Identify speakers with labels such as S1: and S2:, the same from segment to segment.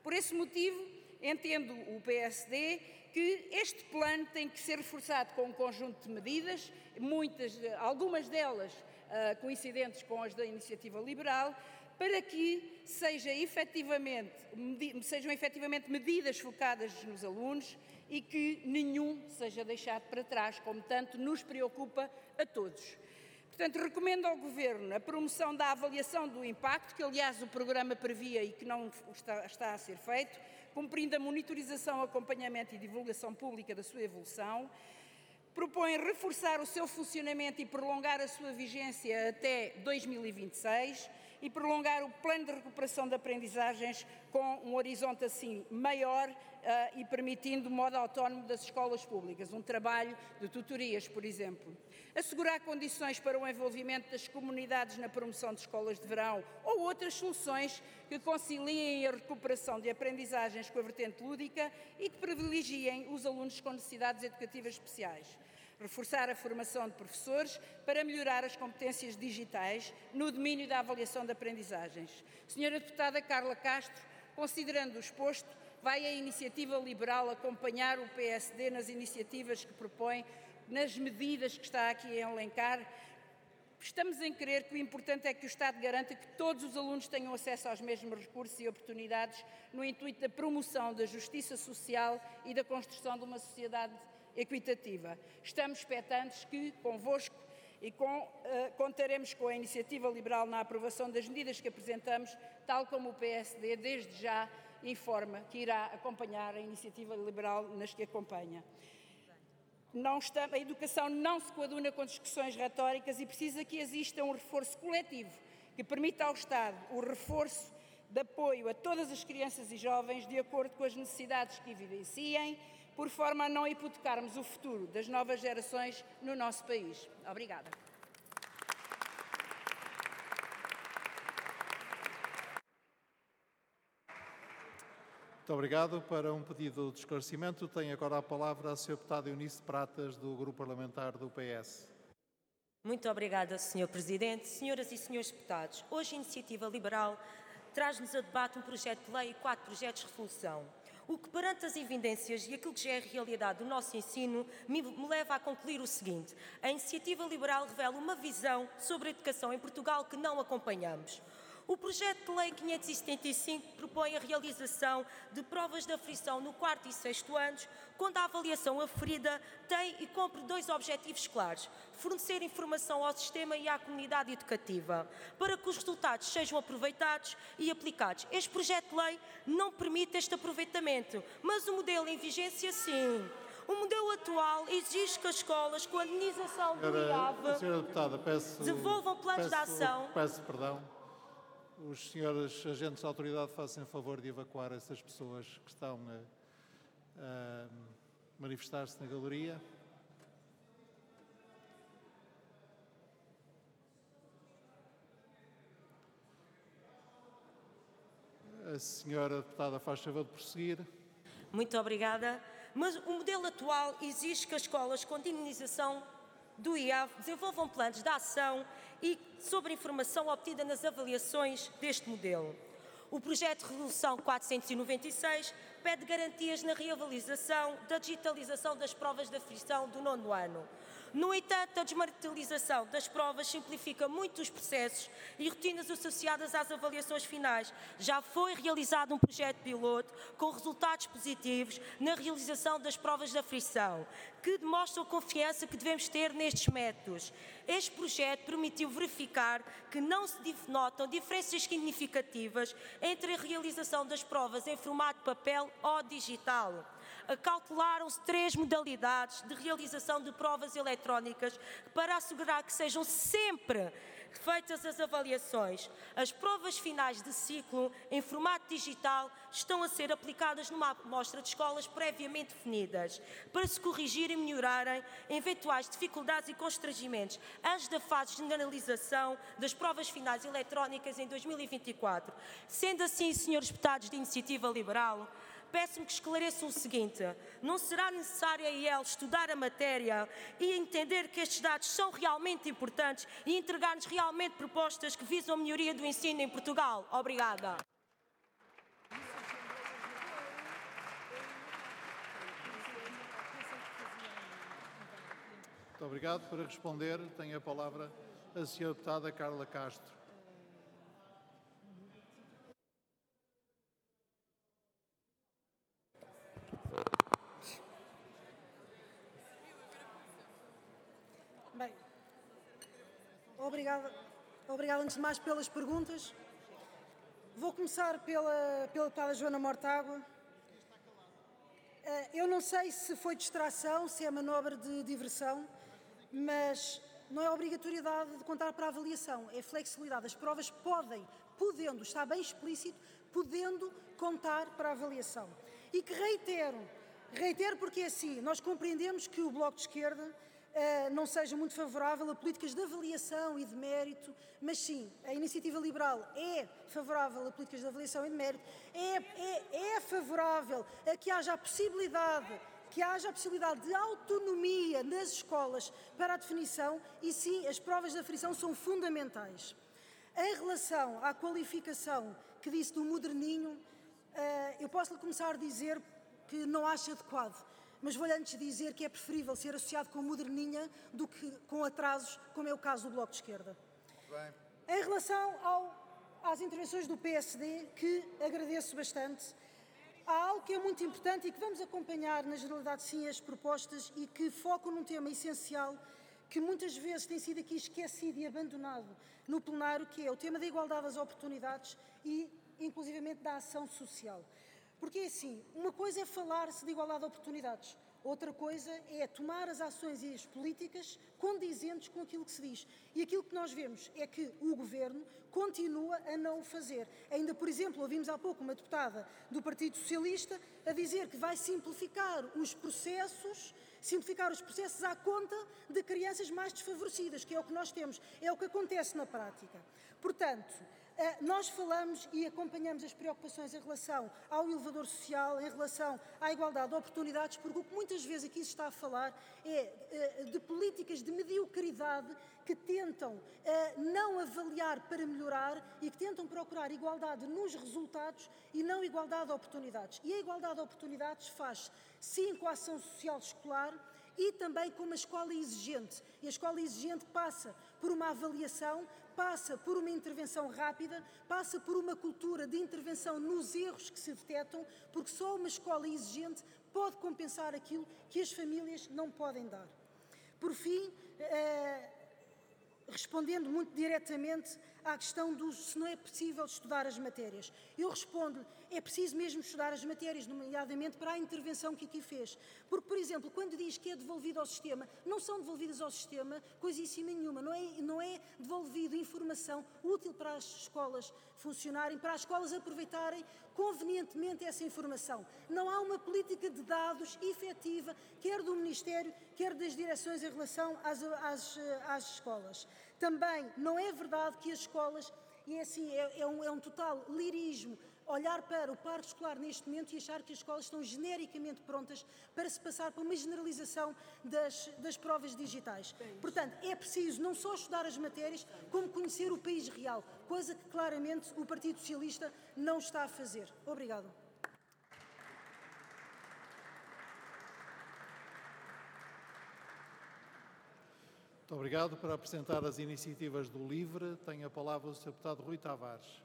S1: Por esse motivo, entendo o PSD que este plano tem que ser reforçado com um conjunto de medidas, algumas delas coincidentes com as da Iniciativa Liberal, para que sejam efetivamente medidas focadas nos alunos e que nenhum seja deixado para trás, como tanto nos preocupa a todos. Portanto, recomendo ao Governo a promoção da avaliação do impacto, que aliás o programa previa e que não está a ser feito, cumprindo a monitorização, acompanhamento e divulgação pública da sua evolução. Propõe reforçar o seu funcionamento e prolongar a sua vigência até 2026 e prolongar o plano de recuperação de aprendizagens com um horizonte assim maior e permitindo o modo autónomo das escolas públicas, um trabalho de tutorias, por exemplo. Assegurar condições para o envolvimento das comunidades na promoção de escolas de verão ou outras soluções que conciliem a recuperação de aprendizagens com a vertente lúdica e que privilegiem os alunos com necessidades educativas especiais. Reforçar a formação de professores para melhorar as competências digitais no domínio da avaliação de aprendizagens. Senhora Deputada Carla Castro, considerando o exposto, vai a Iniciativa Liberal acompanhar o PSD nas iniciativas que propõe, nas medidas que está aqui a elencar? Estamos em crer que o importante é que o Estado garanta que todos os alunos tenham acesso aos mesmos recursos e oportunidades no intuito da promoção da justiça social e da construção de uma sociedade equitativa. Estamos expectantes que, convosco, contaremos com a Iniciativa Liberal na aprovação das medidas que apresentamos, tal como o PSD desde já informa que irá acompanhar a Iniciativa Liberal nas que acompanha. A educação não se coaduna com discussões retóricas e precisa que exista um reforço coletivo que permita ao Estado o reforço de apoio a todas as crianças e jovens de acordo com as necessidades que evidenciem, por forma a não hipotecarmos o futuro das novas gerações no nosso país. Obrigada.
S2: Muito obrigado. Para um pedido de esclarecimento, tem agora a palavra a Sra. Deputada Eunice Pratas, do Grupo Parlamentar do PS.
S3: Muito obrigada, Sr. Presidente. Senhoras e senhores deputados, hoje a Iniciativa Liberal traz-nos a debate um projeto de lei e 4 projetos de resolução. O que, perante as evidências e aquilo que já é a realidade do nosso ensino, me leva a concluir o seguinte: a Iniciativa Liberal revela uma visão sobre a educação em Portugal que não acompanhamos. O projeto de lei 575 propõe a realização de provas de aferição no 4º e 6º anos, quando a avaliação aferida tem e cumpre 2 objetivos claros: fornecer informação ao sistema e à comunidade educativa, para que os resultados sejam aproveitados e aplicados. Este projeto de lei não permite este aproveitamento, mas o modelo em vigência sim. O modelo atual exige que as escolas, com a indenização do IAV,
S2: Senhora Deputada,
S3: desenvolvam planos de ação.
S2: Peço perdão. Os senhores agentes da autoridade façam favor de evacuar essas pessoas que estão a manifestar-se na galeria. A senhora deputada faz favor de prosseguir.
S3: Muito obrigada. Mas o modelo atual exige que as escolas com indenização do IAV desenvolvam planos de ação e sobre a informação obtida nas avaliações deste modelo. O projeto de resolução 496 pede garantias na reavaliação da digitalização das provas de aferição do 9º ano. No entanto, a desmaterialização das provas simplifica muito os processos e rotinas associadas às avaliações finais. Já foi realizado um projeto piloto com resultados positivos na realização das provas de aferição, que demonstram a confiança que devemos ter nestes métodos. Este projeto permitiu verificar que não se notam diferenças significativas entre a realização das provas em formato de papel ou digital. Calcularam-se 3 modalidades de realização de provas eletrónicas para assegurar que sejam sempre feitas as avaliações. As provas finais de ciclo em formato digital estão a ser aplicadas numa amostra de escolas previamente definidas, para se corrigir e melhorarem eventuais dificuldades e constrangimentos antes da fase de generalização das provas finais eletrónicas em 2024. Sendo assim, senhores deputados de Iniciativa Liberal, peço-me que esclareçam o seguinte: não será necessário a IEL estudar a matéria e entender que estes dados são realmente importantes e entregar-nos realmente propostas que visam a melhoria do ensino em Portugal? Obrigada.
S2: Muito obrigado. Para responder, tem a palavra a senhora deputada Carla Castro.
S4: Bem, obrigada antes de mais pelas perguntas. Vou começar pela deputada Joana Mortágua. Eu não sei se foi distração, se é manobra de diversão, mas não é obrigatoriedade de contar para a avaliação, é flexibilidade. As provas podendo, está bem explícito, podendo contar para a avaliação. E que reitero porque assim, nós compreendemos que o Bloco de Esquerda não seja muito favorável a políticas de avaliação e de mérito, mas sim, a Iniciativa Liberal é favorável a políticas de avaliação e de mérito, é favorável a que haja a possibilidade de autonomia nas escolas para a definição e sim, as provas de aferição são fundamentais. Em relação à qualificação que disse do moderninho, eu posso-lhe começar a dizer que não acho adequado. Mas vou-lhe antes dizer que é preferível ser associado com moderninha do que com atrasos, como é o caso do Bloco de Esquerda. Bem. Em relação às intervenções do PSD, que agradeço bastante, há algo que é muito importante e que vamos acompanhar na generalidade sim as propostas e que focam num tema essencial que muitas vezes tem sido aqui esquecido e abandonado no plenário, que é o tema da igualdade das oportunidades e, inclusivamente, da ação social. Porque, assim, uma coisa é falar-se de igualdade de oportunidades, outra coisa é tomar as ações e as políticas condizentes com aquilo que se diz. E aquilo que nós vemos é que o Governo continua a não o fazer. Ainda, por exemplo, ouvimos há pouco uma deputada do Partido Socialista a dizer que vai simplificar os processos à conta de crianças mais desfavorecidas, que é o que nós temos, é o que acontece na prática. Portanto, nós falamos e acompanhamos as preocupações em relação ao elevador social, em relação à igualdade de oportunidades, porque o que muitas vezes aqui se está a falar é de políticas de mediocridade que tentam não avaliar para melhorar e que tentam procurar igualdade nos resultados e não igualdade de oportunidades. E a igualdade de oportunidades faz sim com a ação social escolar e também com uma escola exigente. E a escola exigente passa por uma avaliação, passa por uma intervenção rápida, passa por uma cultura de intervenção nos erros que se detectam, porque só uma escola exigente pode compensar aquilo que as famílias não podem dar. Por fim, respondendo muito diretamente à questão se não é possível estudar as matérias. Eu respondo, é preciso mesmo estudar as matérias, nomeadamente para a intervenção que aqui fez. Porque, por exemplo, quando diz que é devolvido ao sistema, não são devolvidas ao sistema coisíssima nenhuma, não é devolvido informação útil para as escolas funcionarem, para as escolas aproveitarem convenientemente essa informação. Não há uma política de dados efetiva, quer do Ministério, quer das direções em relação às escolas. Também não é verdade que as escolas, e assim, é um total lirismo, olhar para o parque escolar neste momento e achar que as escolas estão genericamente prontas para se passar para uma generalização das provas digitais. Portanto, é preciso não só estudar as matérias, como conhecer o país real, coisa que claramente o Partido Socialista não está a fazer. Obrigada.
S2: Muito obrigado. Para apresentar as iniciativas do LIVRE, tem a palavra o Sr. Deputado Rui Tavares.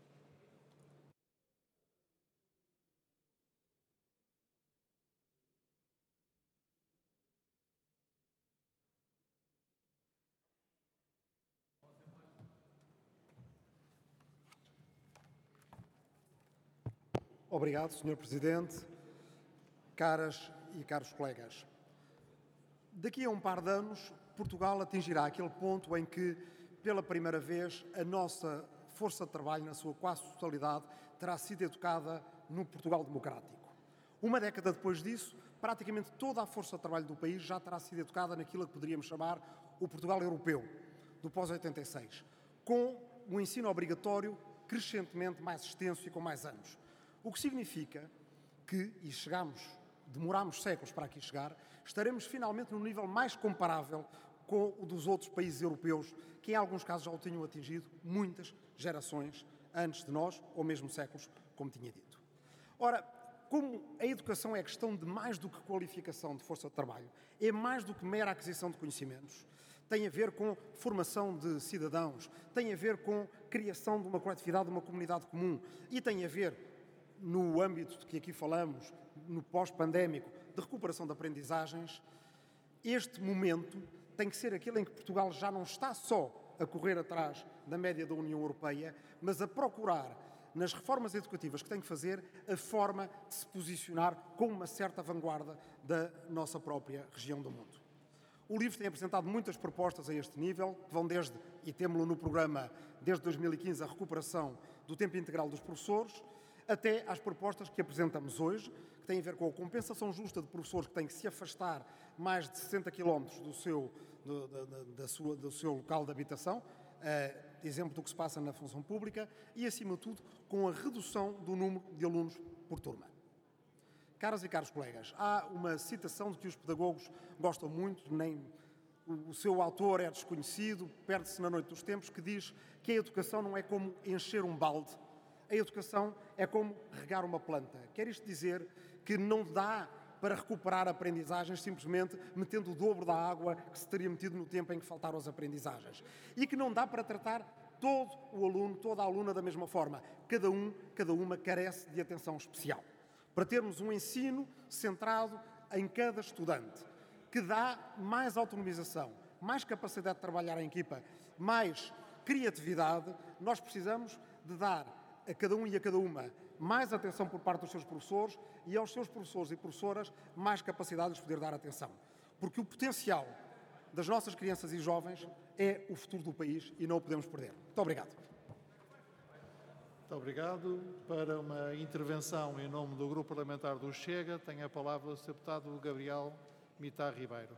S5: Obrigado, Sr. Presidente, caras e caros colegas. Daqui a um par de anos, Portugal atingirá aquele ponto em que, pela primeira vez, a nossa força de trabalho, na sua quase totalidade, terá sido educada no Portugal democrático. Uma década depois disso, praticamente toda a força de trabalho do país já terá sido educada naquilo que poderíamos chamar o Portugal europeu, do pós-86, com um ensino obrigatório crescentemente mais extenso e com mais anos. O que significa que, demorámos séculos para aqui chegar, estaremos finalmente num nível mais comparável com o dos outros países europeus, que em alguns casos já o tinham atingido muitas gerações antes de nós, ou mesmo séculos, como tinha dito. Ora, como a educação é questão de mais do que qualificação de força de trabalho, é mais do que mera aquisição de conhecimentos, tem a ver com formação de cidadãos, tem a ver com criação de uma coletividade, de uma comunidade comum e tem a ver, no âmbito de que aqui falamos, no pós-pandémico, de recuperação de aprendizagens. Este momento tem que ser aquele em que Portugal já não está só a correr atrás da média da União Europeia, mas a procurar, nas reformas educativas que tem que fazer, a forma de se posicionar com uma certa vanguarda da nossa própria região do mundo. O LIVRE tem apresentado muitas propostas a este nível, que vão desde, e temos-lo no programa desde 2015, a recuperação do tempo integral dos professores, até às propostas que apresentamos hoje, que têm a ver com a compensação justa de professores que têm que se afastar mais de 60 km do seu local de habitação, exemplo do que se passa na função pública, e, acima de tudo, com a redução do número de alunos por turma. Caras e caros colegas, há uma citação de que os pedagogos gostam muito, nem o seu autor é desconhecido, perde-se na noite dos tempos, que diz que a educação não é como encher um balde, a educação é como regar uma planta. Quer isto dizer que não dá para recuperar aprendizagens simplesmente metendo o dobro da água que se teria metido no tempo em que faltaram as aprendizagens. E que não dá para tratar todo o aluno, toda a aluna da mesma forma. Cada uma carece de atenção especial. Para termos um ensino centrado em cada estudante, que dá mais autonomização, mais capacidade de trabalhar em equipa, mais criatividade, nós precisamos de dar a cada um e a cada uma mais atenção por parte dos seus professores e aos seus professores e professoras mais capacidade de lhes poder dar atenção. Porque o potencial das nossas crianças e jovens é o futuro do país e não o podemos perder. Muito obrigado.
S2: Muito obrigado. Para uma intervenção em nome do Grupo Parlamentar do Chega, tem a palavra o Sr. Deputado Gabriel Mitar Ribeiro.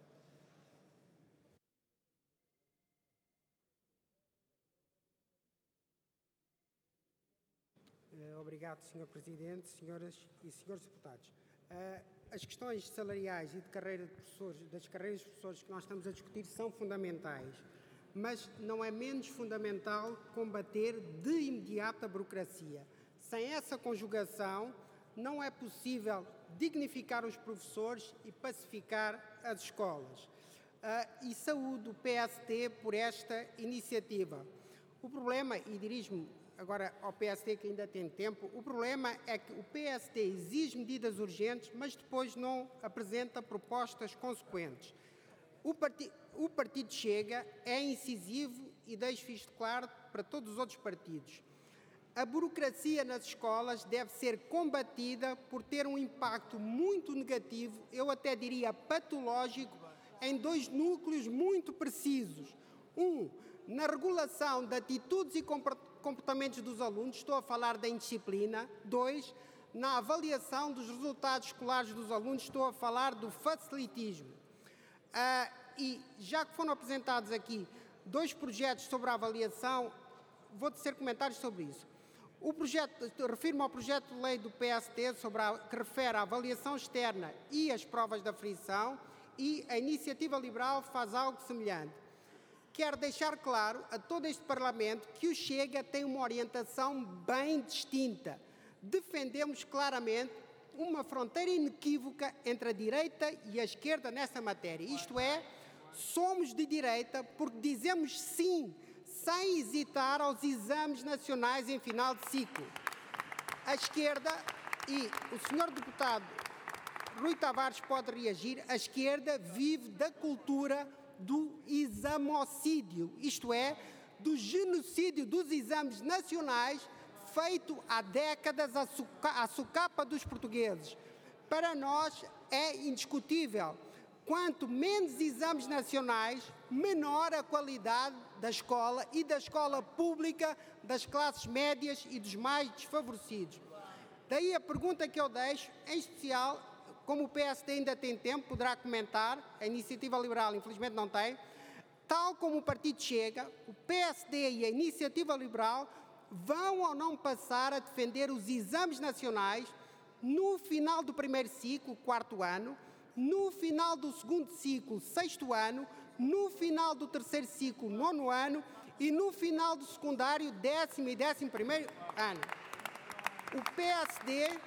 S6: Obrigado, Sr. Presidente, senhoras e senhores deputados. As questões salariais e de carreira de professores, das carreiras de professores que nós estamos a discutir são fundamentais, mas não é menos fundamental combater de imediato a burocracia. Sem essa conjugação, não é possível dignificar os professores e pacificar as escolas. E saúdo o PST por esta iniciativa. O problema, e dirijo-me agora ao PST que ainda tem tempo, o problema é que o PST exige medidas urgentes, mas depois não apresenta propostas consequentes. O Partido Chega é incisivo e deixo isto claro para todos os outros partidos. A burocracia nas escolas deve ser combatida por ter um impacto muito negativo, eu até diria patológico, em dois núcleos muito precisos. Na regulação de atitudes e comportamentos dos alunos, estou a falar da indisciplina. 2, na avaliação dos resultados escolares dos alunos, estou a falar do facilitismo. E já que foram apresentados aqui 2 projetos sobre a avaliação, vou tecer comentários sobre isso. Refiro-me ao projeto de lei do PST que refere à avaliação externa e as provas de aferição, e a Iniciativa Liberal faz algo semelhante. Quero deixar claro a todo este Parlamento que o Chega tem uma orientação bem distinta. Defendemos claramente uma fronteira inequívoca entre a direita e a esquerda nessa matéria. Isto é, somos de direita porque dizemos sim, sem hesitar, aos exames nacionais em final de ciclo. A esquerda, e o senhor deputado Rui Tavares pode reagir, a esquerda vive da cultura do examocídio, isto é, do genocídio dos exames nacionais feito há décadas à socapa dos portugueses. Para nós é indiscutível, quanto menos exames nacionais, menor a qualidade da escola e da escola pública, das classes médias e dos mais desfavorecidos. Daí a pergunta que eu deixo, em especial, como o PSD ainda tem tempo, poderá comentar, a Iniciativa Liberal infelizmente não tem, tal como o Partido Chega, o PSD e a Iniciativa Liberal vão ou não passar a defender os exames nacionais no final do primeiro ciclo, 4º ano, no final do segundo ciclo, 6º ano, no final do terceiro ciclo, 9º ano e no final do secundário, 10º e 11º ano. O PSD